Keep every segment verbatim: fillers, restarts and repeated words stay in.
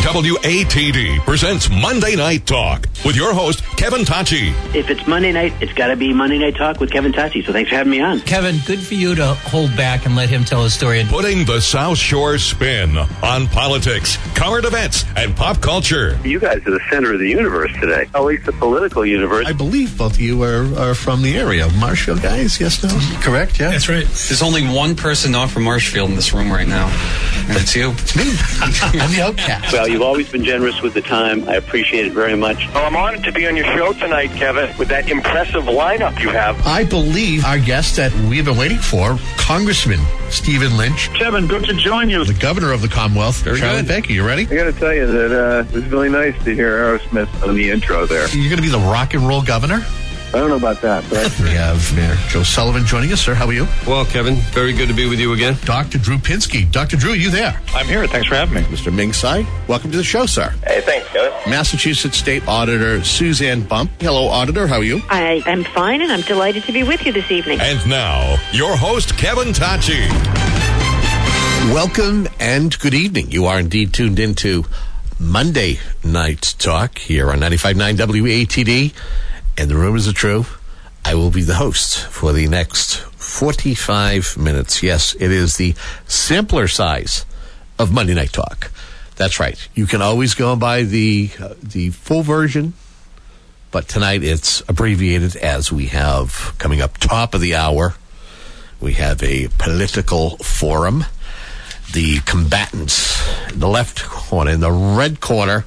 W A T D presents Monday Night Talk with your host, Kevin Tacci. If it's Monday night, it's got to be Monday Night Talk with Kevin Tacci. So thanks for having me on. Kevin, good for you to hold back and let him tell his story. Putting the South Shore spin on politics, current events, and pop culture. You guys are the center of the universe today, at least the political universe. I believe both of you are, are from the area. Marshall guys, yes, no? Correct, yeah? That's right. There's only one person not from Marshfield in this room right now, and it's you. It's me. I'm the outcast. Well, you've always been generous with the time. I appreciate it very much. Well, I'm honored to be on your show tonight, Kevin, with that impressive lineup you have. I believe our guest that we've been waiting for, Congressman Stephen Lynch. Kevin, good to join you. The governor of the Commonwealth. Very Charlie good. Baker, you ready? I got to tell you that uh, it was really nice to hear Aerosmith on the intro there. You're going to be the rock and roll governor? I don't know about that, but We have Mayor Joe Sullivan joining us. Sir, how are you? Well, Kevin, very good to be with you again. Doctor Drew Pinsky. Doctor Drew, you there? I'm here. Thanks for having me. Mister Ming Tsai, welcome to the show, sir. Hey, thanks, Kevin. Massachusetts State Auditor Suzanne Bump. Hello, Auditor. How are you? I am fine, and I'm delighted to be with you this evening. And now, your host, Kevin Tacci. Welcome and good evening. You are indeed tuned into Monday Night Talk here on ninety-five point nine W A T D. And the rumors are true. I will be the host for the next forty-five minutes. Yes, it is the simpler size of Monday Night Talk. That's right. You can always go and buy the uh, the full version, but tonight it's abbreviated as we have coming up top of the hour. We have a political forum. The combatants in the left corner, in the red corner,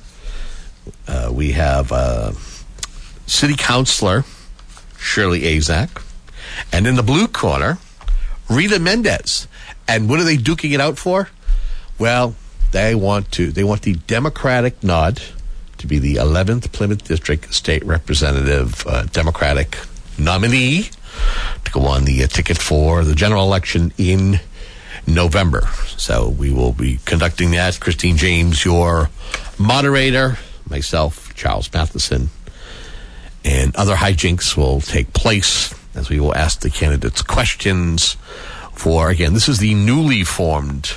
uh, we have uh, City Councilor Shirley Azak, and in the blue corner, Rita Mendez. And what are they duking it out for? Well, they want to. They want the Democratic nod to be the eleventh Plymouth District State Representative uh, Democratic nominee to go on the uh, ticket for the general election in November. So we will be conducting that. Christine James, your moderator, myself, Charles Matheson, and other hijinks will take place as we will ask the candidates questions for, again, this is the newly formed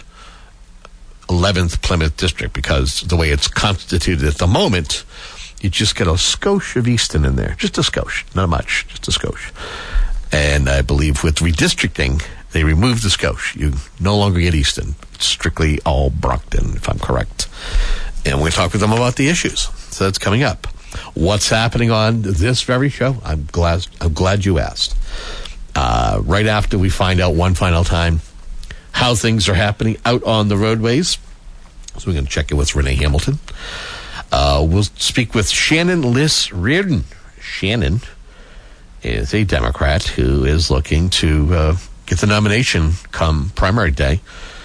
eleventh Plymouth District, because the way it's constituted at the moment, you just get a skosh of Easton in there. Just a skosh. Not much. Just a skosh. And I believe with redistricting, they removed the skosh. You no longer get Easton. It's strictly all Brockton, if I'm correct. And we're going to talk with them about the issues. So that's coming up. What's happening on this very show? I'm glad. I'm glad you asked. Uh, right after we find out one final time how things are happening out on the roadways, so we're going to check in with Renee Hamilton. Uh, we'll speak with Shannon Liss Reardon. Shannon is a Democrat who is looking to uh, get the nomination come primary day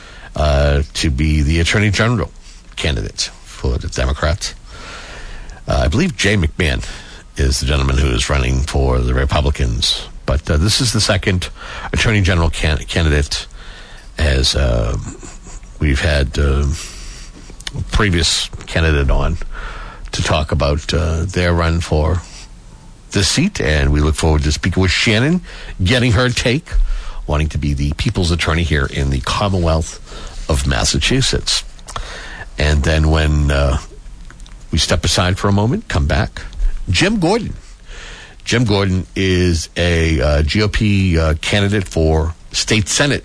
uh, to be the Attorney General candidate for the Democrats. Uh, I believe Jay McMahon is the gentleman who is running for the Republicans. But uh, this is the second Attorney General can- candidate, as uh, we've had uh, a previous candidate on to talk about uh, their run for the seat. And we look forward to speaking with Shannon, getting her take, wanting to be the people's attorney here in the Commonwealth of Massachusetts. And then when uh, we step aside for a moment, come back, Jim Gordon. Jim Gordon is a uh, G O P uh, candidate for state senate,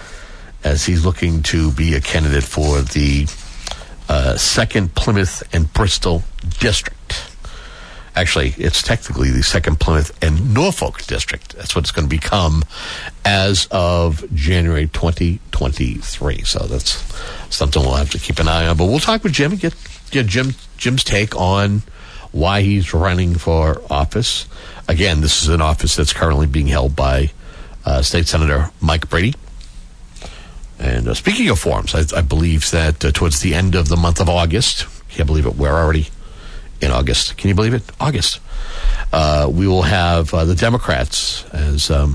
as he's looking to be a candidate for the uh, second Plymouth and Bristol district. Actually, it's technically the second Plymouth and Norfolk district. That's what it's going to become as of January twenty twenty-three. So that's something we'll have to keep an eye on. But we'll talk with Jim and get, get Jim, Jim's take on why he's running for office. Again, this is an office that's currently being held by uh, State Senator Mike Brady. And uh, speaking of forums, I, I believe that uh, towards the end of the month of August, can't believe it, we're already in August. Can you believe it? August. Uh, we will have uh, the Democrats as um,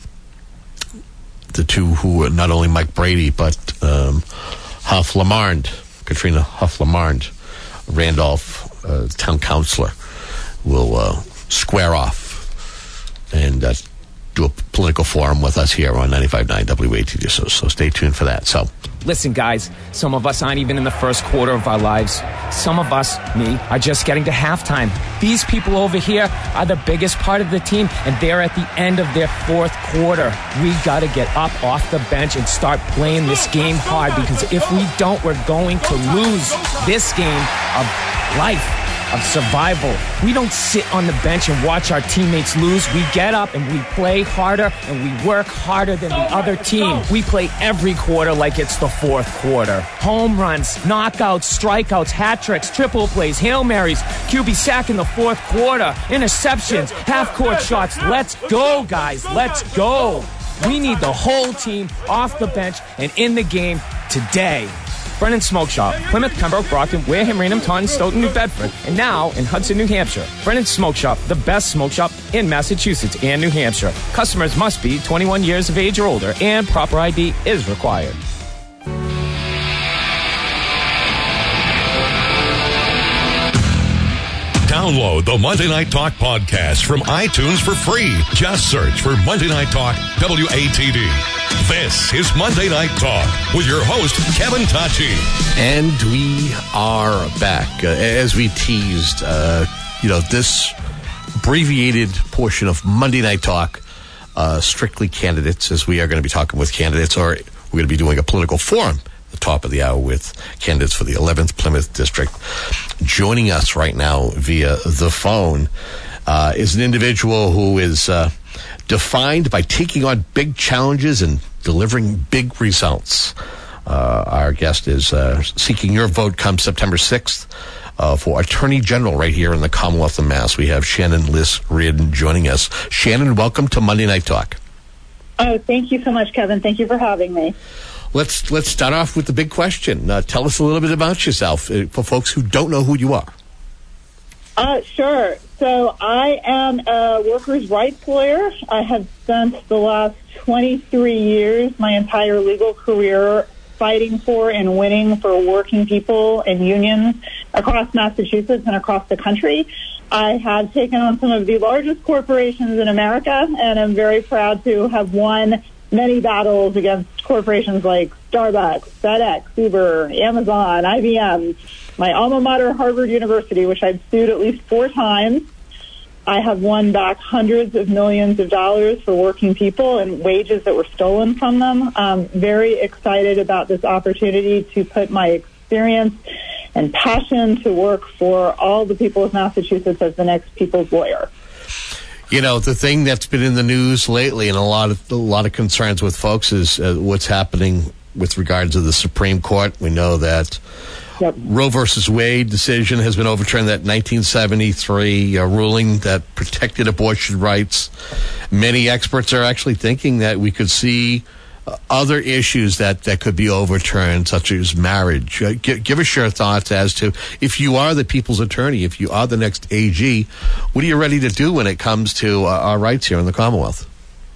the two who are not only Mike Brady, but um, Huff Lamond, Katrina Huff Lamond, Randolph, uh, town councilor, will uh, square off and uh, do a political forum with us here on ninety-five point nine W A T D. So, so stay tuned for that. So Listen, guys, some of us aren't even in the first quarter of our lives. Some of us, me, are just getting to halftime. These people over here are the biggest part of the team, and they're at the end of their fourth quarter. We got to get up off the bench and start playing this game hard, because if we don't, we're going to lose this game of life, of survival. We don't sit on the bench and watch our teammates lose. We get up and we play harder, and we work harder than the other team. We play every quarter like it's the fourth quarter. Home runs, knockouts, strikeouts, hat tricks, triple plays, Hail Marys, Q B sack in the fourth quarter, interceptions, half-court shots. Let's go, guys. Let's go. We need the whole team off the bench and in the game today. Brennan Smoke Shop, Plymouth, Pembroke, Brockton, Wareham, Raynham, Taunton, Stoughton, New Bedford, and now in Hudson, New Hampshire. Brennan Smoke Shop, the best smoke shop in Massachusetts and New Hampshire. Customers must be twenty-one years of age or older, and proper I D is required. Download the Monday Night Talk podcast from iTunes for free. Just search for Monday Night Talk W A T D. This is Monday Night Talk with your host, Kevin Tacci. And we are back. Uh, as we teased, uh, you know, this abbreviated portion of Monday Night Talk, uh, strictly candidates, as we are going to be talking with candidates, or we're going to be doing a political forum the top of the hour with candidates for the eleventh Plymouth District. Joining us right now via the phone uh, is an individual who is uh, defined by taking on big challenges and delivering big results. Uh, our guest is uh, seeking your vote come September sixth uh, for Attorney General right here in the Commonwealth of Mass. We have Shannon Liss Reardon joining us. Shannon, welcome to Monday Night Talk. Oh, thank you so much, Kevin. Thank you for having me. Let's let's start off with the big question. Uh, tell us a little bit about yourself uh, for folks who don't know who you are. Uh, sure. So I am a workers' rights lawyer. I have spent the last twenty-three years, my entire legal career, fighting for and winning for working people and unions across Massachusetts and across the country. I have taken on some of the largest corporations in America, and I'm very proud to have won many battles against corporations like Starbucks, FedEx, Uber, Amazon, I B M, my alma mater, Harvard University, which I've sued at least four times. I have won back hundreds of millions of dollars for working people and wages that were stolen from them. I'm very excited about this opportunity to put my experience and passion to work for all the people of Massachusetts as the next people's lawyer. You know, the thing that's been in the news lately and a lot of a lot of concerns with folks is uh, what's happening with regards to the Supreme Court. We know that yep. Roe versus Wade decision has been overturned, that nineteen seventy-three uh, ruling that protected abortion rights. Many experts are actually thinking that we could see uh, other issues that, that could be overturned, such as marriage. Uh, g- give us your thoughts as to, if you are the people's attorney, if you are the next A G, what are you ready to do when it comes to uh, our rights here in the Commonwealth?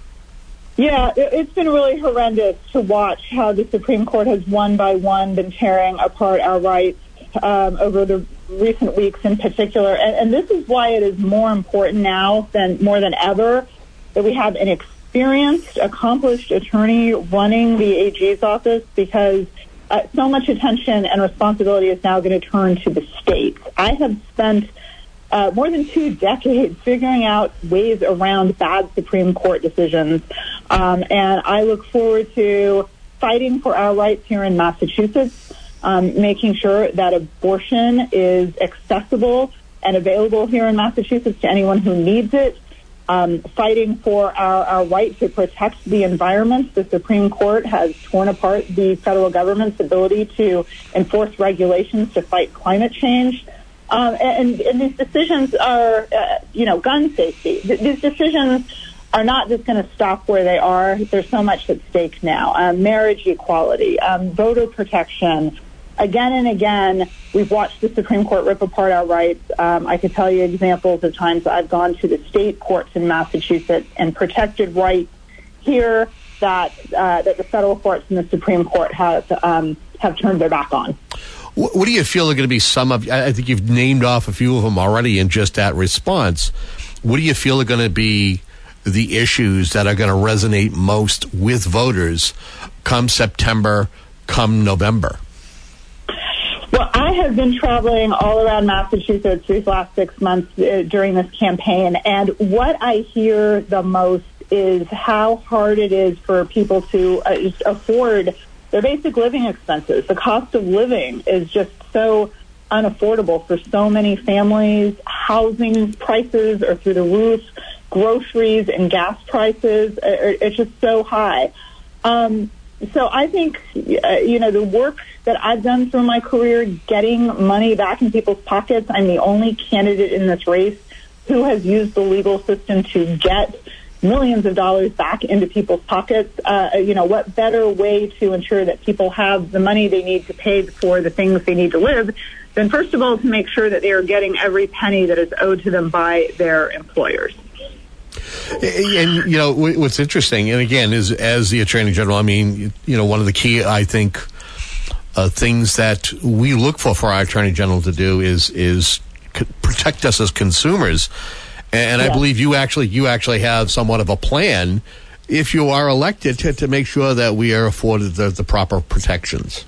Yeah, it's been really horrendous to watch how the Supreme Court has one by one been tearing apart our rights um, over the recent weeks in particular. And, and this is why it is more important now than more than ever that we have an experienced, accomplished attorney running the A G's office, because uh, so much attention and responsibility is now going to turn to the states. I have spent Uh, more than two decades figuring out ways around bad Supreme Court decisions. Um, and I look forward to fighting for our rights here in Massachusetts, um, making sure that abortion is accessible and available here in Massachusetts to anyone who needs it, um, fighting for our, our right to protect the environment. The Supreme Court has torn apart the federal government's ability to enforce regulations to fight climate change. Um, and, and these decisions are, uh, you know, gun safety. Th- these decisions are not just going to stop where they are. There's so much at stake now. Um, marriage equality, um, voter protection. Again and again, we've watched the Supreme Court rip apart our rights. Um, I could tell you examples of times that I've gone to the state courts in Massachusetts and protected rights here that uh, that the federal courts and the Supreme Court have um, have turned their back on. What do you feel are going to be some of, I think you've named off a few of them already in just that response. What do you feel are going to be the issues that are going to resonate most with voters come September come November? Well, I have been traveling all around Massachusetts these last six months uh, during this campaign, and what I hear the most is how hard it is for people to uh, just afford their basic living expenses. The cost of living is just so unaffordable for so many families. Housing prices are through the roof. Groceries and gas prices, are, it's just so high. Um, so I think, uh, you know, the work that I've done through my career, getting money back in people's pockets, I'm the only candidate in this race who has used the legal system to get millions of dollars back into people's pockets. Uh, you know, what better way to ensure that people have the money they need to pay for the things they need to live than, first of all, to make sure that they are getting every penny that is owed to them by their employers. And, you know, what's interesting, and again, is as the Attorney General, I mean, you know, one of the key, I think, uh, things that we look for for our Attorney General to do is is c- protect us as consumers. And yeah. I believe you actually you actually have somewhat of a plan, if you are elected, to, to make sure that we are afforded the, the proper protections.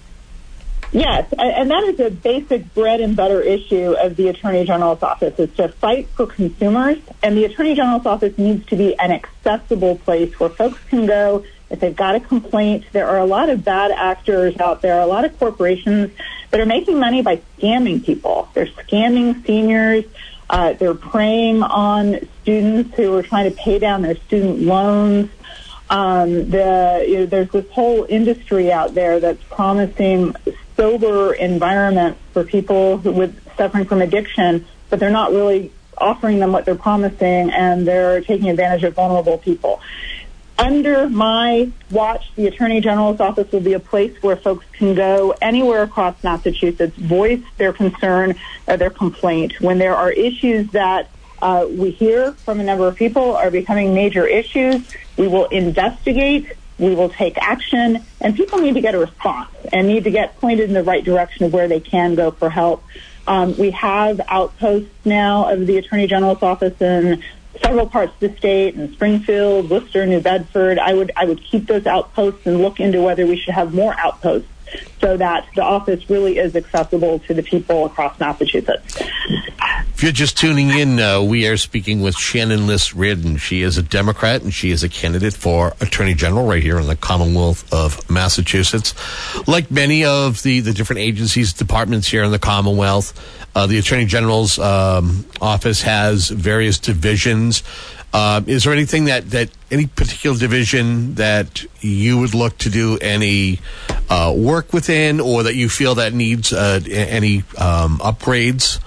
Yes, and that is a basic bread and butter issue of the Attorney General's office, is to fight for consumers. And the Attorney General's office needs to be an accessible place where folks can go if they've got a complaint. There are a lot of bad actors out there, a lot of corporations that are making money by scamming people. They're scamming seniors. Uh, they're preying on students who are trying to pay down their student loans. Um, the, you know, there's this whole industry out there that's promising sober environment for people who with suffering from addiction, but they're not really offering them what they're promising, and they're taking advantage of vulnerable people. Under my watch, the Attorney General's office will be a place where folks can go anywhere across Massachusetts, voice their concern or their complaint. When there are issues that uh, we hear from a number of people are becoming major issues, we will investigate, we will take action, and people need to get a response and need to get pointed in the right direction of where they can go for help. Um, we have outposts now of the Attorney General's office in several parts of the state, in Springfield, Worcester, New Bedford. I would I would keep those outposts and look into whether we should have more outposts so that the office really is accessible to the people across Massachusetts. If you're just tuning in, uh, we are speaking with Shannon Liss Reardon. She is a Democrat, and she is a candidate for Attorney General right here in the Commonwealth of Massachusetts. Like many of the, the different agencies, departments here in the Commonwealth, uh, the Attorney General's um, office has various divisions. Uh, is there anything that, that any particular division that you would look to do any uh, work within, or that you feel that needs uh, any um, upgrades?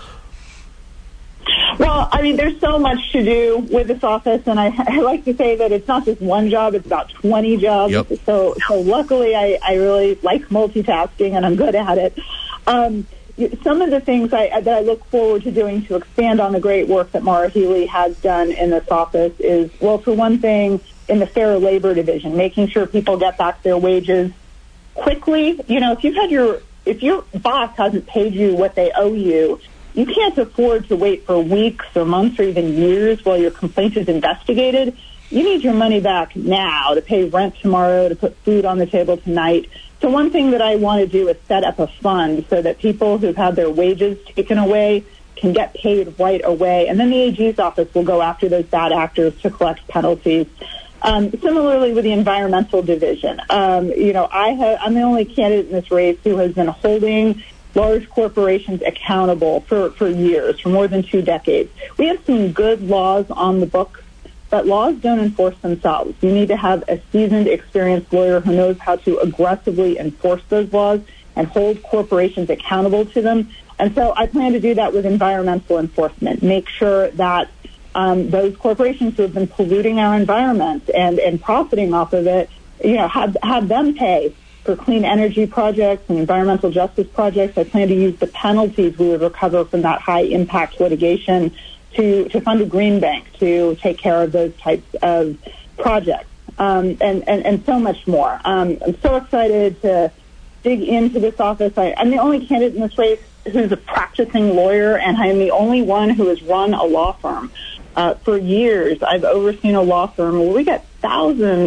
Well, I mean, there's so much to do with this office, and I, I like to say that it's not just one job, it's about twenty jobs. Yep. So, so luckily, I, I really like multitasking, and I'm good at it. Um, some of the things I, that I look forward to doing to expand on the great work that Maura Healey has done in this office is, well, for one thing, in the Fair Labor Division, making sure people get back their wages quickly. You know, if you've had your, if your boss hasn't paid you what they owe you, you can't afford to wait for weeks or months or even years while your complaint is investigated. You need your money back now to pay rent tomorrow, to put food on the table tonight. So one thing that I want to do is set up a fund so that people who've had their wages taken away can get paid right away. And then the A G's office will go after those bad actors to collect penalties. Um, similarly with the environmental division, um, you know, I have, I'm the only candidate in this race who has been holding large corporations accountable for, for years, for more than two decades. We have some good laws on the books, but laws don't enforce themselves. You need to have a seasoned, experienced lawyer who knows how to aggressively enforce those laws and hold corporations accountable to them. And so I plan to do that with environmental enforcement, make sure that um, those corporations who have been polluting our environment and, and profiting off of it, you know, have, have them pay for clean energy projects and environmental justice projects. I plan to use the penalties we would recover from that high-impact litigation to, to fund a green bank to take care of those types of projects, um, and, and, and so much more. Um, I'm so excited to dig into this office. I, I'm the only candidate in this race who's a practicing lawyer, and I'm the only one who has run a law firm. Uh, for years, I've overseen a law firm where we get thousands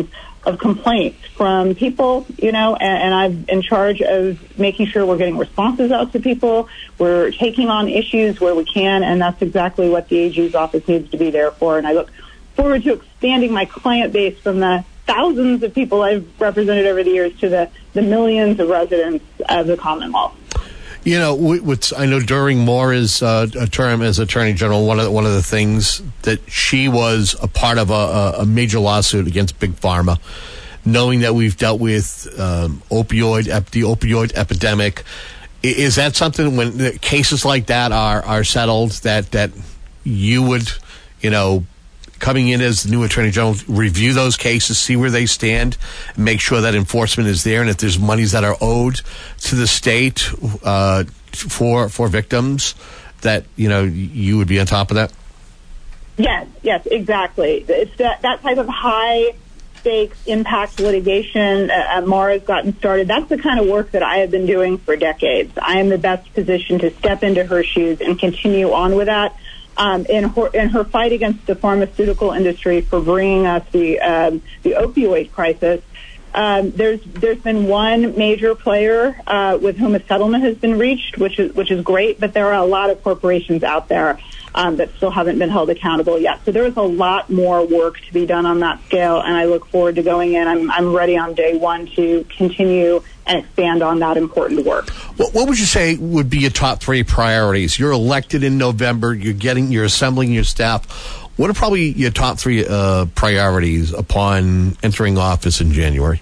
of complaints from people, you know, and, and I'm in charge of making sure we're getting responses out to people. We're taking on issues where we can, and that's exactly what the A G's office needs to be there for. And I look forward to expanding my client base from the thousands of people I've represented over the years to the, the millions of residents of the Commonwealth. You know, what's, I know during Maura's uh, term as Attorney General, one of the, one of the things that she was a part of a, a major lawsuit against Big Pharma, knowing that we've dealt with um, opioid, ep- the opioid epidemic. Is that something when cases like that are, are settled that, that you would, you know, coming in as the new Attorney General, review those cases, see where they stand, and make sure that enforcement is there, and if there's monies that are owed to the state uh, for for victims, that, you know, you would be on top of that? Yes, yes, exactly. It's that, that type of high-stakes impact litigation uh, Maura's gotten started. That's the kind of work that I have been doing for decades. I am the best positioned to step into her shoes and continue on with that. Um, in her in her fight against the pharmaceutical industry for bringing us the um, the opioid crisis, um, there's there's been one major player uh, with whom a settlement has been reached, which is which is great. But there are a lot of corporations out there um, that still haven't been held accountable yet. So there is a lot more work to be done on that scale, and I look forward to going in. I'm I'm ready on day one to continue and expand on that important work. What, what would you say would be your top three priorities? You're elected in November. You're getting, you're assembling your staff. What are probably your top three uh, priorities upon entering office in January?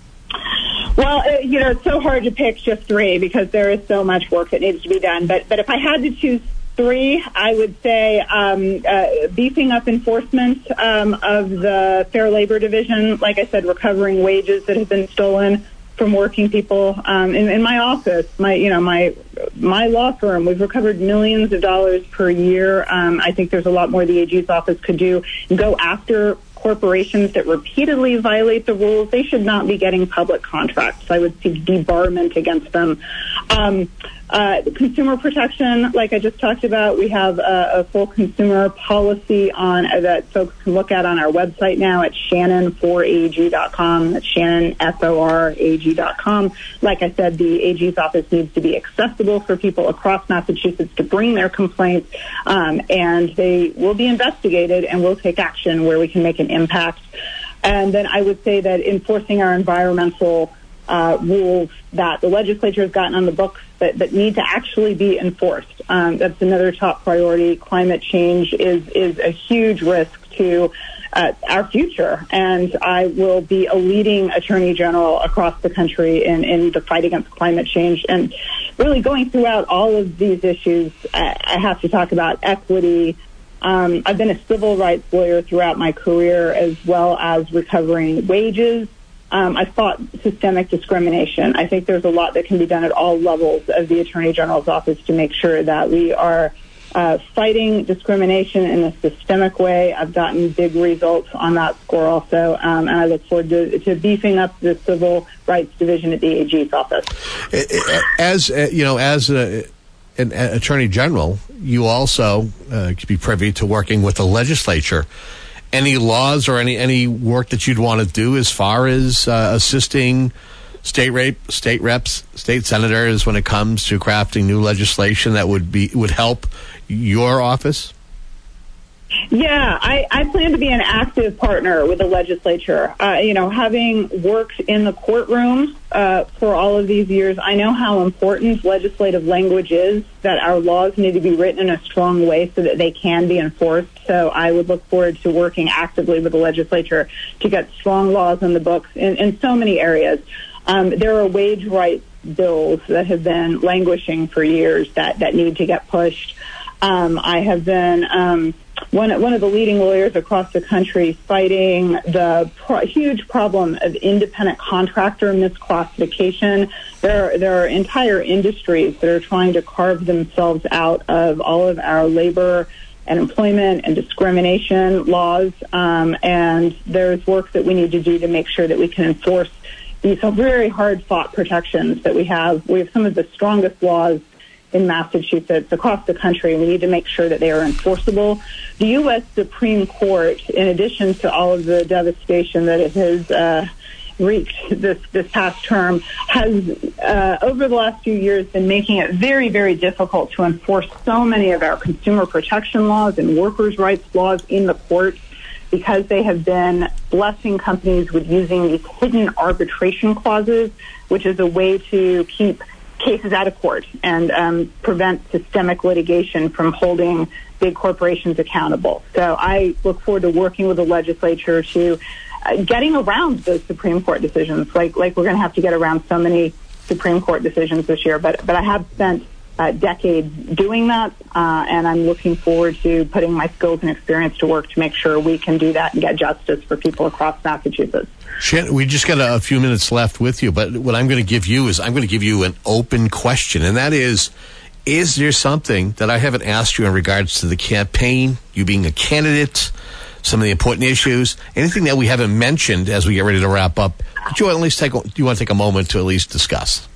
Well, uh, you know, it's so hard to pick just three because there is so much work that needs to be done. But but if I had to choose three, I would say um, uh, beefing up enforcement um, of the Fair Labor Division. Like I said, recovering wages that have been stolen from working people. Um, in, in my office, my you know my my law firm, we've recovered millions of dollars per year. Um, I think there's a lot more the A G's office could do and go after corporations that repeatedly violate the rules. They should not be getting public contracts. I would see debarment against them. Um, uh, consumer protection, like I just talked about, we have a, a full consumer policy on uh, that folks can look at on our website now at Shannon for A G dot com. That's Shannon, F O R A G dot com. Like I said, the A G's office needs to be accessible for people across Massachusetts to bring their complaints, um, and they will be investigated and will take action where we can make an impact. And then I would say that enforcing our environmental uh, rules that the legislature has gotten on the books that, that need to actually be enforced. Um, that's another top priority. Climate change is, is a huge risk to uh, our future, and I will be a leading attorney general across the country in, in the fight against climate change. And really going throughout all of these issues, I, I have to talk about equity. Um, I've been a civil rights lawyer throughout my career, as well as recovering wages. Um, I fought systemic discrimination. I think there's a lot that can be done at all levels of the Attorney General's office to make sure that we are uh, fighting discrimination in a systemic way. I've gotten big results on that score also, um, and I look forward to, to beefing up the Civil Rights Division at the A G's office. As, uh, you know, as a... An Attorney General, you also uh, could be privy to working with the legislature. Any laws or any, any work that you'd want to do as far as uh, assisting state rep, state reps, state senators when it comes to crafting new legislation that would be would help your office? Yeah, I, I plan to be an active partner with the legislature. Uh, you know, having worked in the courtroom uh, for all of these years, I know how important legislative language is, that our laws need to be written in a strong way so that they can be enforced. So I would look forward to working actively with the legislature to get strong laws on the books in, in so many areas. Um, there are wage rights bills that have been languishing for years that, that need to get pushed. Um, I have been... Um, One, one of the leading lawyers across the country fighting the pro- huge problem of independent contractor misclassification. There, there are entire industries that are trying to carve themselves out of all of our labor and employment and discrimination laws. Um, and there's work that we need to do to make sure that we can enforce these very hard-fought protections that we have. We have some of the strongest laws in Massachusetts, across the country. We need to make sure that they are enforceable. The U S Supreme Court, in addition to all of the devastation that it has uh, wreaked this, this past term, has, uh, over the last few years, been making it very, very difficult to enforce so many of our consumer protection laws and workers' rights laws in the courts, because they have been blessing companies with using these hidden arbitration clauses, which is a way to keep cases out of court and um, prevent systemic litigation from holding big corporations accountable. So I look forward to working with the legislature to uh, getting around those Supreme Court decisions, like like we're going to have to get around so many Supreme Court decisions this year. But but I have spent uh, decades doing that, uh, and I'm looking forward to putting my skills and experience to work to make sure we can do that and get justice for people across Massachusetts. Shannon, we just got a, a few minutes left with you, but what I'm going to give you is I'm going to give you an open question, and that is, is there something that I haven't asked you in regards to the campaign, you being a candidate, some of the important issues, anything that we haven't mentioned as we get ready to wrap up, that you at least take, do you want to take a moment to at least discuss?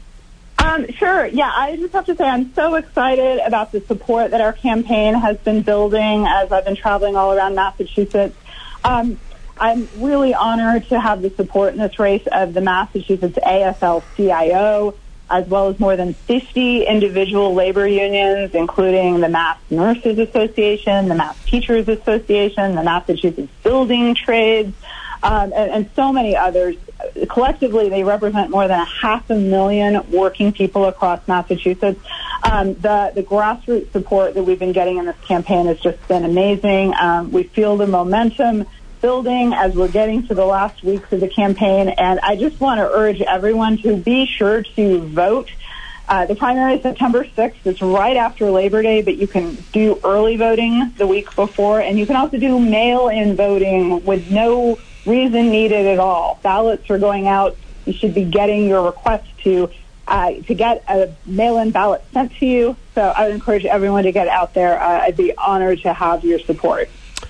Um, sure. Yeah, I just have to say I'm so excited about the support that our campaign has been building as I've been traveling all around Massachusetts. Um, I'm really honored to have the support in this race of the Massachusetts A F L C I O, as well as more than fifty individual labor unions, including the Mass Nurses Association, the Mass Teachers Association, the Massachusetts Building Trades, um, and, and so many others. Collectively, they represent more than a half a million working people across Massachusetts. Um, the, the grassroots support that we've been getting in this campaign has just been amazing. Um, we feel the momentum building as we're getting to the last weeks of the campaign, and I just want to urge everyone to be sure to vote. Uh, the primary is September sixth. It's right after Labor Day, but you can do early voting the week before, and you can also do mail-in voting with no reason needed at all. Ballots are going out. You should be getting your request to uh, to get a mail-in ballot sent to you. So I would encourage everyone to get out there. Uh, I'd be honored to have your support.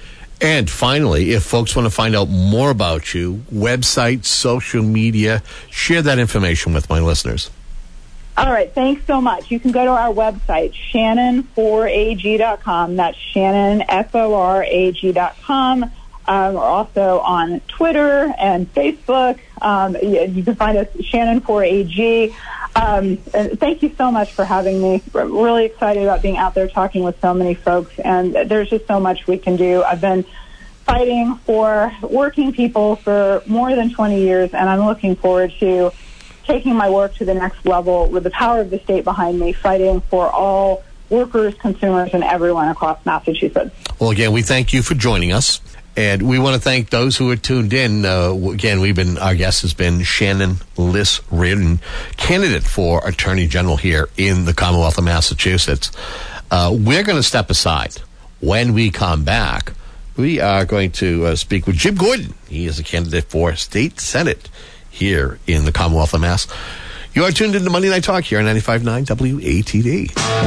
And finally, if folks want to find out more about you, website, social media, share that information with my listeners. All right. Thanks so much. You can go to our website, Shannon four A G dot com. That's Shannon, F O R A G dot com. Um, we're also on Twitter and Facebook. Um, you, you can find us, Shannon four A G. Um, and thank you so much for having me. We're really excited about being out there talking with so many folks, and there's just so much we can do. I've been fighting for working people for more than twenty years, and I'm looking forward to taking my work to the next level with the power of the state behind me, fighting for all workers, consumers, and everyone across Massachusetts. Well, again, we thank you for joining us. And we want to thank those who are tuned in. Uh, again, we've been, our guest has been Shannon Liss Reardon, candidate for Attorney General here in the Commonwealth of Massachusetts. Uh, we're going to step aside. When we come back, we are going to uh, speak with Jim Gordon. He is a candidate for State Senate here in the Commonwealth of Mass. You are tuned into Monday Night Talk here on ninety-five point nine W A T D.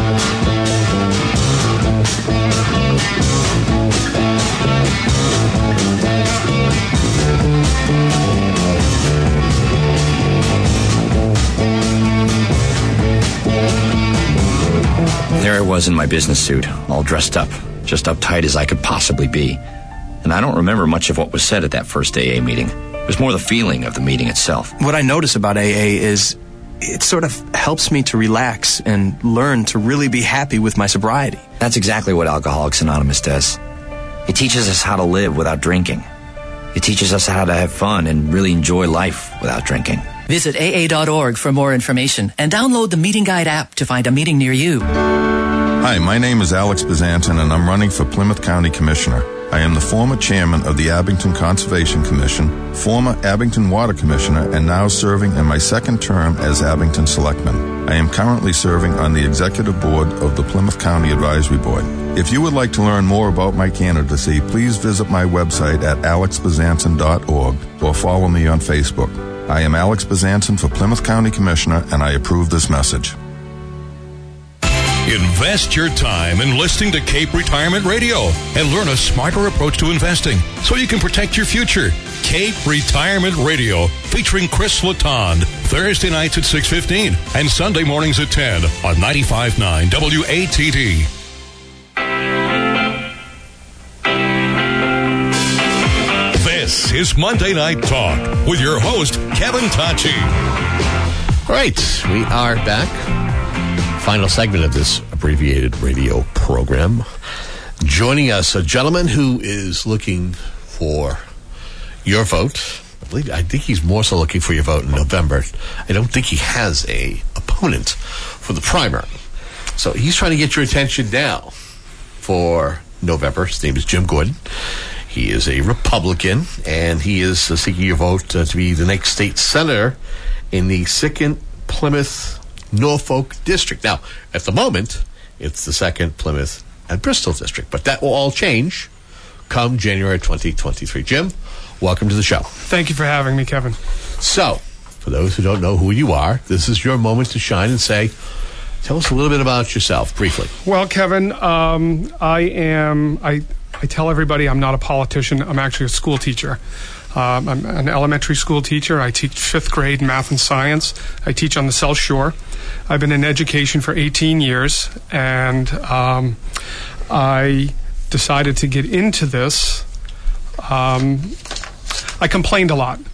There I was in my business suit, all dressed up, just uptight as I could possibly be. And I don't remember much of what was said at that first A A meeting. It was more the feeling of the meeting itself. What I notice about A A is it sort of helps me to relax and learn to really be happy with my sobriety. That's exactly what Alcoholics Anonymous does. It teaches us how to live without drinking. It teaches us how to have fun and really enjoy life without drinking. Visit A A dot org for more information and download the Meeting Guide app to find a meeting near you. Hi, my name is Alex Bazantin, and I'm running for Plymouth County Commissioner. I am the former chairman of the Abington Conservation Commission, former Abington Water Commissioner, and now serving in my second term as Abington Selectman. I am currently serving on the executive board of the Plymouth County Advisory Board. If you would like to learn more about my candidacy, please visit my website at alex bazantin dot org or follow me on Facebook. I am Alex Bazantin for Plymouth County Commissioner, and I approve this message. Invest your time in listening to Cape Retirement Radio and learn a smarter approach to investing so you can protect your future. Cape Retirement Radio, featuring Chris Letond, Thursday nights at six fifteen and Sunday mornings at ten on ninety-five point nine W A T D. This is Monday Night Talk with your host, Kevin Tachi. All right, we are back. Final segment of this abbreviated radio program. Joining us, a gentleman who is looking for your vote. I believe, I think he's more so looking for your vote in November. I don't think he has a opponent for the primary. So he's trying to get your attention now for November. His name is Jim Gordon. He is a Republican, and he is uh, seeking your vote uh, to be the next state senator in the second Plymouth Norfolk district. Now, at the moment, it's the second Plymouth and Bristol district, but that will all change come January twenty twenty-three. Jim, welcome to the show. Thank you for having me, Kevin. So, for those who don't know who you are, this is your moment to shine and say, tell us a little bit about yourself, briefly. Well, Kevin, um, I am... I. I tell everybody I'm not a politician. I'm actually a school teacher. Um, I'm an elementary school teacher. I teach fifth grade math and science. I teach on the South Shore. I've been in education for eighteen years, and um, I decided to get into this. Um, I complained a lot,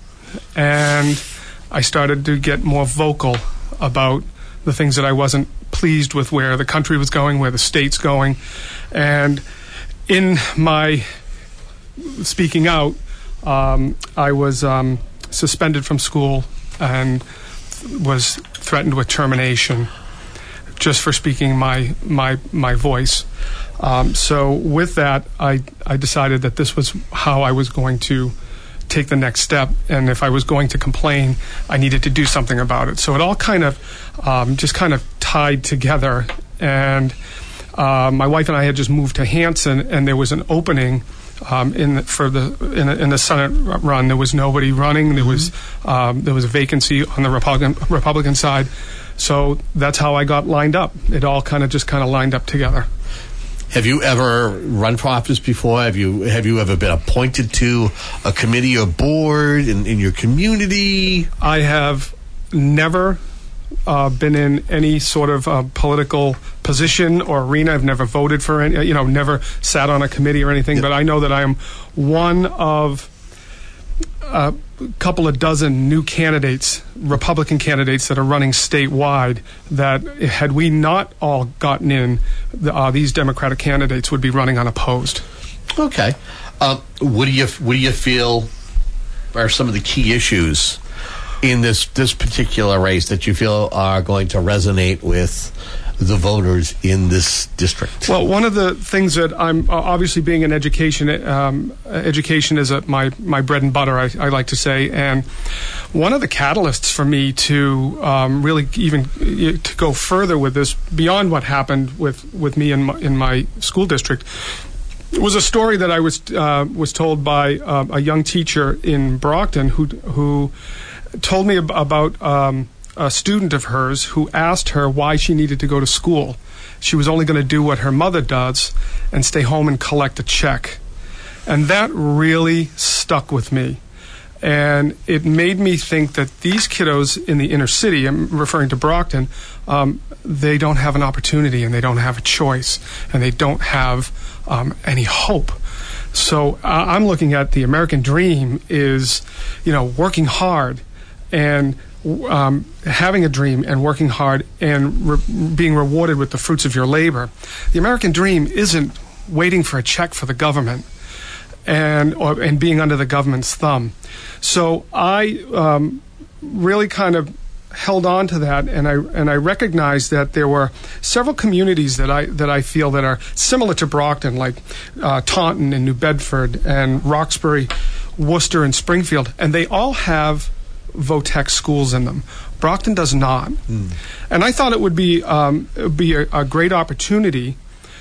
and I started to get more vocal about the things that I wasn't pleased with, where the country was going, where the state's going, and in my speaking out, um, I was um, suspended from school and was threatened with termination just for speaking my my my voice. Um, so with that, I I decided that this was how I was going to take the next step, and if I was going to complain, I needed to do something about it. So it all kind of um, just kind of tied together, and Uh, my wife and I had just moved to Hanson, and there was an opening um, in the, for the in, the, in the Senate run. There was nobody running. There was um, there was a vacancy on the Republican Republican side, so that's how I got lined up. It all kind of just kind of lined up together. Have you ever run for office before? Have you have you ever been appointed to a committee or board in, in your community? I have never uh, been in any sort of uh, political position or arena. I've never voted for any, you know, never sat on a committee or anything, yep. But I know that I am one of a couple of dozen new candidates, Republican candidates that are running statewide, that had we not all gotten in, the, uh, these Democratic candidates would be running unopposed. Okay. Um, what do you what do you feel are some of the key issues in this this particular race that you feel are going to resonate with the voters in this district? Well, one of the things that I'm uh, obviously being in education, um, education is a, my my bread and butter, I, I like to say, and one of the catalysts for me to um, really even to go further with this beyond what happened with, with me in my, in my school district was a story that I was uh, was told by uh, a young teacher in Brockton who who told me ab- about. Um, a student of hers who asked her why she needed to go to school. She was only going to do what her mother does and stay home and collect a check. And that really stuck with me. And it made me think that these kiddos in the inner city, I'm referring to Brockton, um, they don't have an opportunity and they don't have a choice and they don't have um, any hope. So uh, I'm looking at the American dream is, you know, working hard and Um, having a dream and working hard and re- being rewarded with the fruits of your labor. The American dream isn't waiting for a check for the government and or, and being under the government's thumb. So I um, really kind of held on to that, and I and I recognized that there were several communities that I that I feel that are similar to Brockton, like uh, Taunton and New Bedford and Roxbury, Worcester and Springfield, and they all have Votech schools in them. Brockton does not. Mm. And I thought it would be um, it would be a, a great opportunity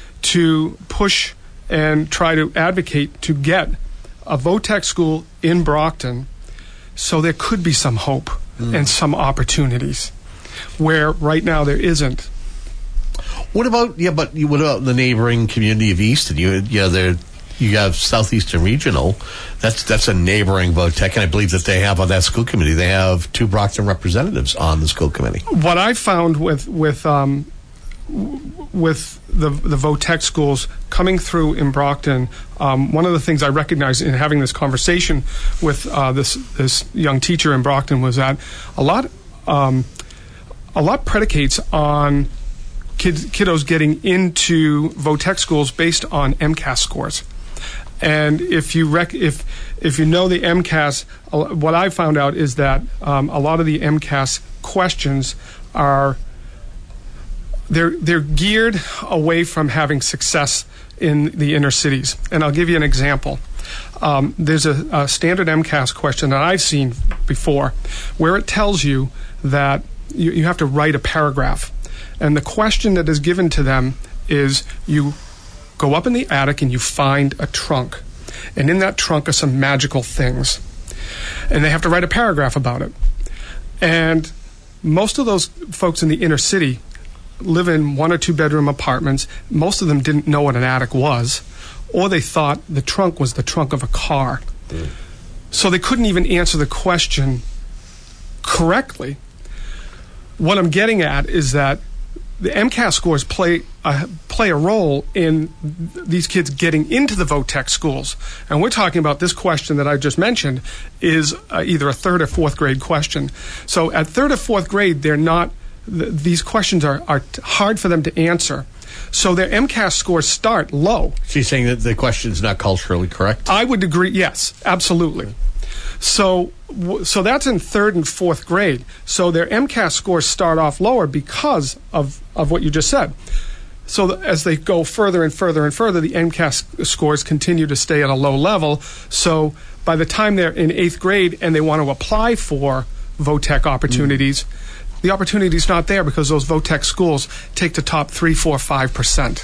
to push and try to advocate to get a Votech school in Brockton so there could be some hope mm. and some opportunities where right now there isn't. What about, yeah, but what about the neighboring community of Easton? You, yeah, they're you have Southeastern Regional. That's that's a neighboring Votech, and I believe that they have on that school committee. They have two Brockton representatives on the school committee. What I found with with um, with the the Votech schools coming through in Brockton, um, one of the things I recognized in having this conversation with uh, this this young teacher in Brockton was that a lot um, a lot predicates on kids kiddos getting into Votech schools based on MCAS scores. And if you rec- if if you know the MCAS, uh, what I found out is that um, a lot of the MCAS questions are they're they're geared away from having success in the inner cities. And I'll give you an example. Um, there's a, a standard MCAS question that I've seen before, where it tells you that you, you have to write a paragraph, and the question that is given to them is you go up in the attic and you find a trunk. And in that trunk are some magical things. And they have to write a paragraph about it. And most of those folks in the inner city live in one or two bedroom apartments. Most of them didn't know what an attic was, or they thought the trunk was the trunk of a car. Mm. So they couldn't even answer the question correctly. What I'm getting at is that the MCAS scores play uh, play a role in th- these kids getting into the Votech schools. And we're talking about this question that I just mentioned is uh, either a third or fourth grade question. So at third or fourth grade, they're not, th- these questions are, are t- hard for them to answer. So their MCAS scores start low. So you're saying that the question's not culturally correct? I would agree, yes, absolutely. So so that's in third and fourth grade. So their MCAS scores start off lower because of, of what you just said. So the, as they go further and further and further, the MCAS scores continue to stay at a low level. So by the time they're in eighth grade and they want to apply for Votech opportunities, mm. the opportunity's not there because those Votech schools take the top three, four, five percent.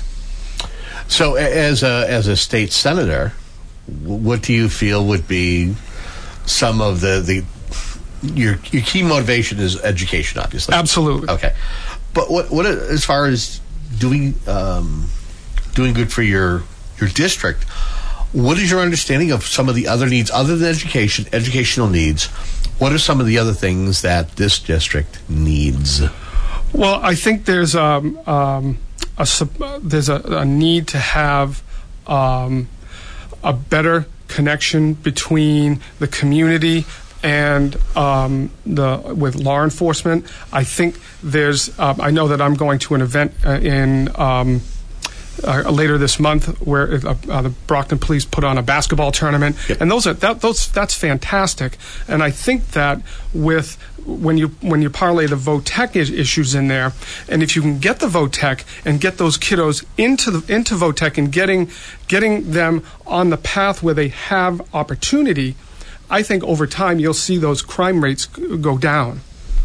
So as a, as a state senator, what do you feel would be some of the, the your your key motivation is education, obviously. Absolutely. Okay, but what what as far as doing um, doing good for your your district, what is your understanding of some of the other needs other than education, educational needs? What are some of the other things that this district needs? Well, I think there's um, um, a there's a, a need to have um, a better connection between the community and um, the with law enforcement. I think there's. Uh, I know that I'm going to an event uh, in um, uh, later this month where uh, uh, the Brockton Police put on a basketball tournament, yep. and those are that those that's fantastic. And I think that with when you when you parlay the Votech is, issues in there, and if you can get the Votech and get those kiddos into the into Votech and getting getting them on the path where they have opportunity, I think over time you'll see those crime rates go down.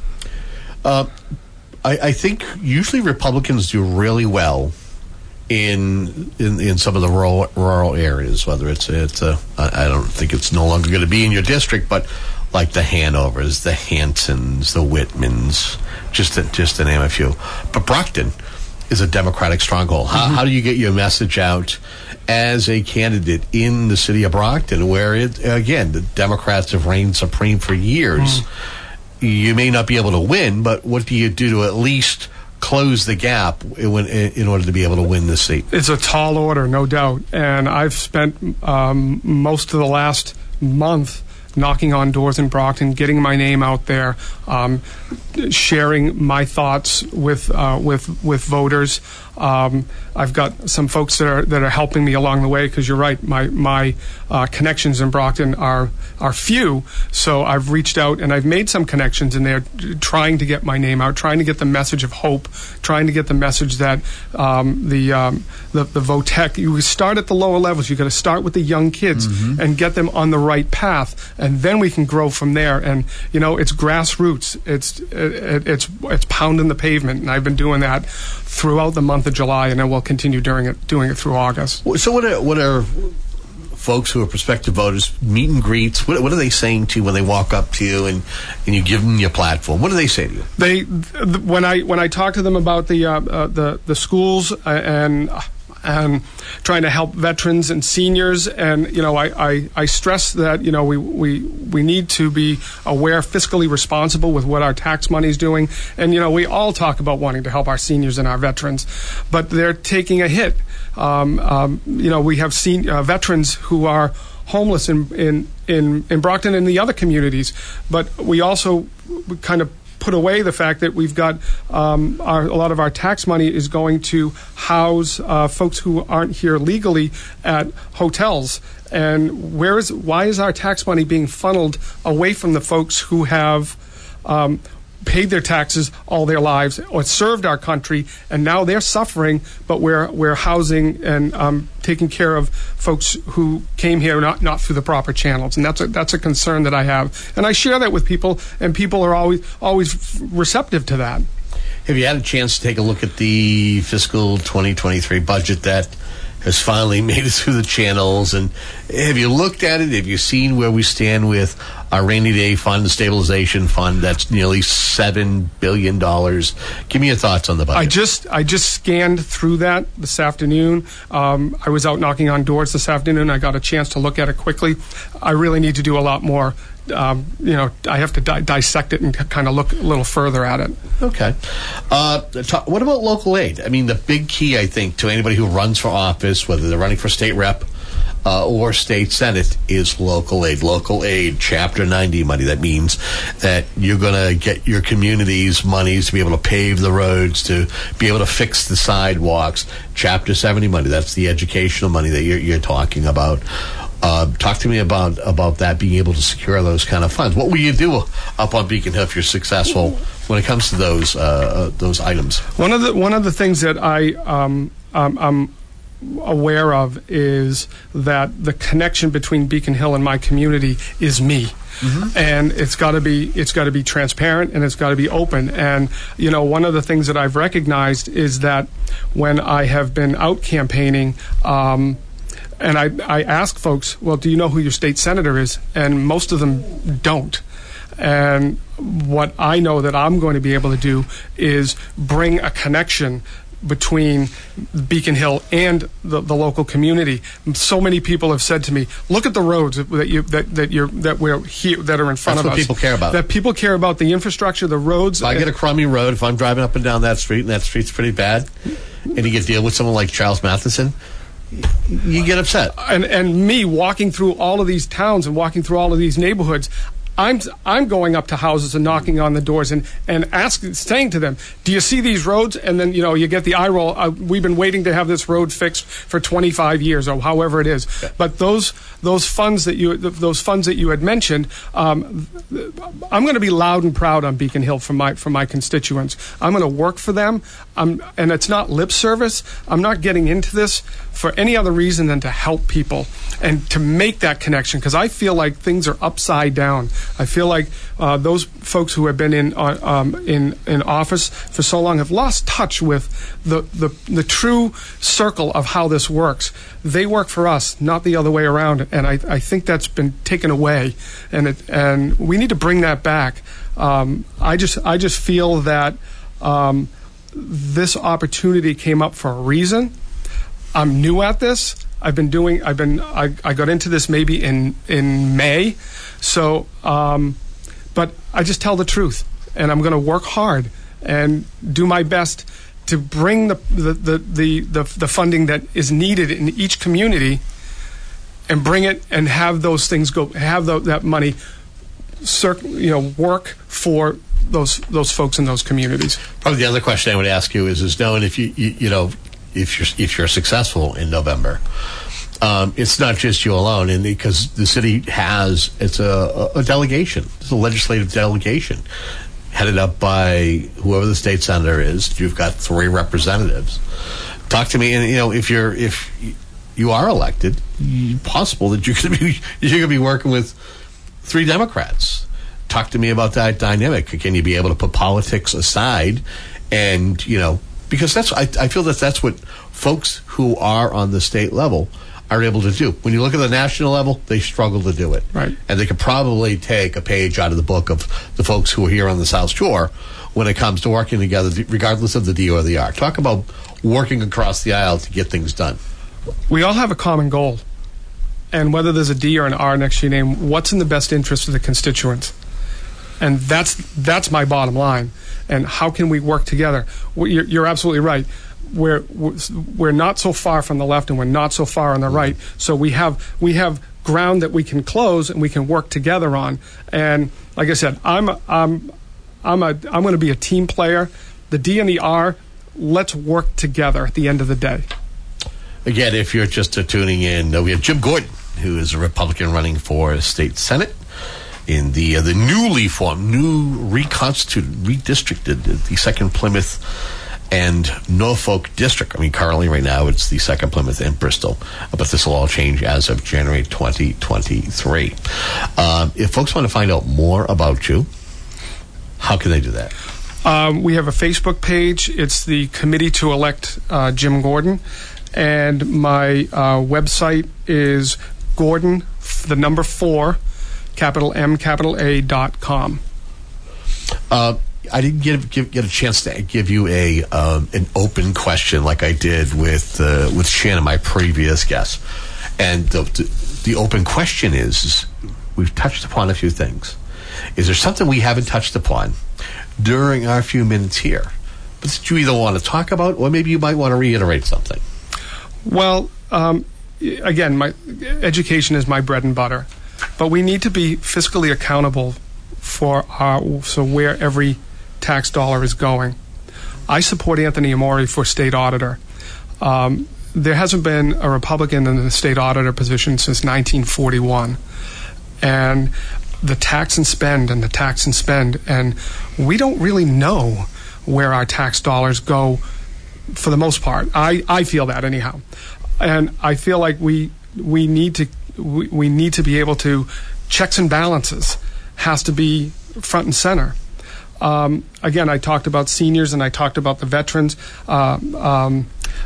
Uh, I, I think usually Republicans do really well in in, in some of the rural rural areas. Whether it's it's a, I don't think it's no longer going to be in your district, but like the Hanovers, the Hansons, the Whitmans, just to, just to name a few. But Brockton is a Democratic stronghold. How, mm-hmm. how do you get your message out as a candidate in the city of Brockton, where, it, again, the Democrats have reigned supreme for years? Mm. You may not be able to win, but what do you do to at least close the gap in, in order to be able to win this seat? It's a tall order, no doubt. And I've spent um, most of the last month knocking on doors in Brockton, getting my name out there, um, sharing my thoughts with uh, with with voters. Um, I've got some folks that are that are helping me along the way, because you're right, my my uh, connections in Brockton are are few. So I've reached out and I've made some connections in there, trying to get my name out, trying to get the message of hope, trying to get the message that um, the, um, the the Votech. You start at the lower levels. You got to start with the young kids mm-hmm. and get them on the right path, and then we can grow from there. And you know, it's grassroots. It's it, it's it's pounding the pavement, and I've been doing that throughout the month of July, and then we'll continue doing it doing it through August. So what are what are folks who are prospective voters, meet and greets, what, what are they saying to you when they walk up to you and, and you give them your platform? What do they say to you? They th- when I when I talk to them about the uh, uh, the the schools, uh, and and trying to help veterans and seniors. And, you know, I, I, I stress that, you know, we, we, we need to be aware, fiscally responsible with what our tax money is doing. And, you know, we all talk about wanting to help our seniors and our veterans, but they're taking a hit. Um, um, you know, we have seen uh, veterans who are homeless in, in, in, in Brockton and the other communities, but we also kind of put away the fact that we've got um, our, a lot of our tax money is going to house uh, folks who aren't here legally at hotels. And where is why is our tax money being funneled away from the folks who have um, paid their taxes all their lives or served our country, and now they're suffering, but we're we're housing and um, taking care of folks who came here not, not through the proper channels, and that's a that's a concern that I have, and I share that with people, and people are always always receptive to that. Have you had a chance to take a look at the fiscal twenty twenty-three budget that has finally made it through the channels? And have you looked at it? Have you seen where we stand with our rainy day fund, stabilization fund? That's nearly seven billion dollars. Give me your thoughts on the budget. I just I just scanned through that this afternoon. Um, I was out knocking on doors this afternoon. I got a chance to look at it quickly. I really need to do a lot more. Um, you know, I have to di- dissect it and kind of look a little further at it. Okay. Uh, talk, what about local aid? I mean, the big key, I think, to anybody who runs for office, whether they're running for state rep uh, or state senate, is local aid. Local aid, Chapter ninety money. That means that you're going to get your community's monies to be able to pave the roads, to be able to fix the sidewalks. Chapter seventy money. That's the educational money that you're, you're talking about. Uh, talk to me about, about that, being able to secure those kind of funds. What will you do up on Beacon Hill if you're successful when it comes to those uh, those items? One of the one of the things that I um, um, I'm aware of is that the connection between Beacon Hill and my community is me. Mm-hmm. And it's got to be it's got to be transparent, and it's got to be open. And you know, one of the things that I've recognized is that when I have been out campaigning, um, and I, I ask folks, well, do you know who your state senator is? And most of them don't. And what I know that I'm going to be able to do is bring a connection between Beacon Hill and the, the local community. So many people have said to me, "Look at the roads that you that that you're that we're here that are in front That's of what us." people care about. That people care about the infrastructure, the roads. If I get a crummy road, if I'm driving up and down that street and that street's pretty bad, and you get to deal with someone like Charles Matheson, you get upset. And and me walking through all of these towns and walking through all of these neighborhoods, I'm I'm going up to houses and knocking on the doors and and asking, saying to them, "Do you see these roads?" And then you know you get the eye roll. Uh, we've been waiting to have this road fixed for twenty-five years or however it is. Yeah. But those those funds that you those funds that you had mentioned, um, I'm going to be loud and proud on Beacon Hill for my for my constituents. I'm going to work for them. I'm, and it's not lip service. I'm not getting into this for any other reason than to help people and to make that connection, because I feel like things are upside down. I feel like uh, those folks who have been in uh, um, in in office for so long have lost touch with the, the the true circle of how this works. They work for us, not the other way around, and I, I think that's been taken away, and it, and we need to bring that back. Um, I just I just feel that um, this opportunity came up for a reason. I'm new at this. I've been doing. I've been. I, I got into this maybe in in May, so. Um, but I just tell the truth, and I'm going to work hard and do my best to bring the the, the the the the funding that is needed in each community, and bring it and have those things go. Have the, that money, circ, you know, work for those those folks in those communities. Probably the other question I would ask you is is knowing if you you, you know. if you're if you're successful in November, um, it's not just you alone, and because the city has it's a, a delegation, it's a legislative delegation headed up by whoever the state senator is. You've got three representatives. Talk to me, and you know if you're if you are elected, possible that you're going to be you're going to be working with three Democrats. Talk to me about that dynamic. Can you be able to put politics aside, and you know. Because that's, I, I feel that that's what folks who are on the state level are able to do. When you look at the national level, they struggle to do it. Right. And they could probably take a page out of the book of the folks who are here on the South Shore when it comes to working together, regardless of the D or the R. Talk about working across the aisle to get things done? We all have a common goal. And whether there's a D or an R next to your name, what's in the best interest of the constituents? And that's that's my bottom line. And how can we work together? You're, you're absolutely right. We're we're not so far from the left, and we're not so far on the right. So we have we have ground that we can close and we can work together on. And like I said, I'm a, I'm I'm a I'm going to be a team player. The D and the R, let's work together at the end of the day. Again, if you're just uh, tuning in, uh, we have Jim Gordon, who is a Republican running for state Senate in the uh, the newly formed, new reconstituted, redistricted, uh, the second Plymouth and Norfolk district. I mean, currently right now it's the second Plymouth and Bristol, but this will all change as of January twenty twenty-three. Um, if folks want to find out more about you, how can they do that? Um, we have a Facebook page. It's the Committee to Elect uh, Jim Gordon. And my uh, website is Gordon, the number four, capital M, capital A, dot com. Uh, I didn't get, get get a chance to give you a um, an open question like I did with uh, with Shannon, my previous guest. And the, the, the open question is, is, we've touched upon a few things. Is there something we haven't touched upon during our few minutes here, but that you either want to talk about, or maybe you might want to reiterate something? Well, um, again, my education is my bread and butter, but we need to be fiscally accountable for our, so where every tax dollar is going. I support Anthony Amore for state auditor. Um, there hasn't been a Republican in the state auditor position since nineteen forty-one, and the tax and spend and the tax and spend, and we don't really know where our tax dollars go. For the most part, I, I feel that anyhow, and I feel like we we need to we, we need to be able to checks and balances has to be front and center. Um, again, I talked about seniors and I talked about the veterans. Uh, um,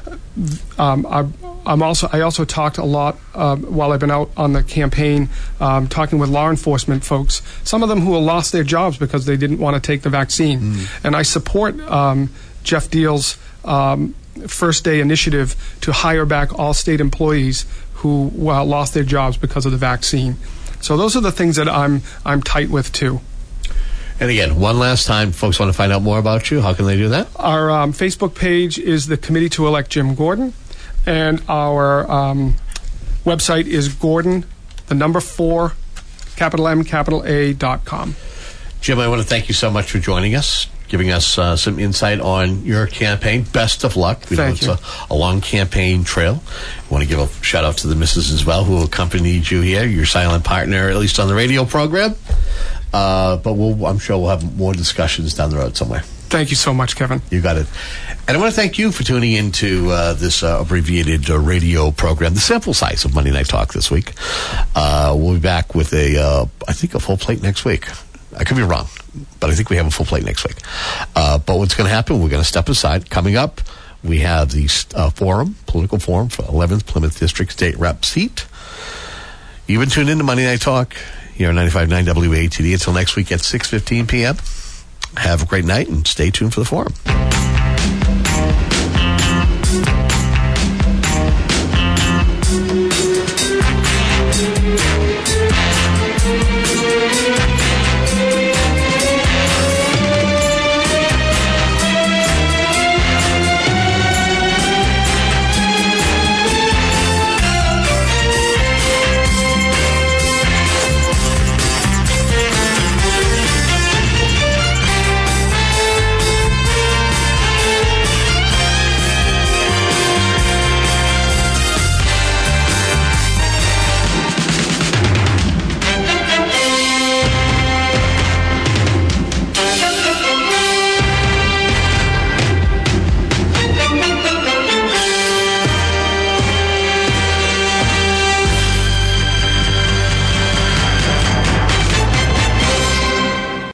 um, I, I'm also I also talked a lot uh, while I've been out on the campaign, um, talking with law enforcement folks. Some of them who have lost their jobs because they didn't want to take the vaccine, mm. and I support um, Jeff Deal's Um, first day initiative to hire back all state employees who uh, lost their jobs because of the vaccine. So those are the things that I'm I'm tight with too. And again, one last time, folks want to find out more about you, how can they do that? Our um, Facebook page is the Committee to Elect Jim Gordon, and our um, website is Gordon, the number four, capital M, capital A, dot com. Jim, I want to thank you so much for joining us, giving us uh, some insight on your campaign. Best of luck. We Thank know it's a, a long campaign trail. I want to give a shout out to the missus as well who accompanied you here, your silent partner, at least on the radio program. Uh, but we'll, I'm sure we'll have more discussions down the road somewhere. Thank you so much, Kevin. You got it. And I want to thank you for tuning into uh, this uh, abbreviated uh, radio program, the sample size of Monday Night Talk this week. Uh, we'll be back with a, uh, I think, a full plate next week. I could be wrong, but I think we have a full plate next week. Uh, but what's going to happen, we're going to step aside. Coming up, we have the uh, forum, political forum for eleventh Plymouth District State Rep seat. You've been tuned in to Monday Night Talk here on ninety-five point nine W A T D. Until next week at six fifteen p.m. Have a great night and stay tuned for the forum.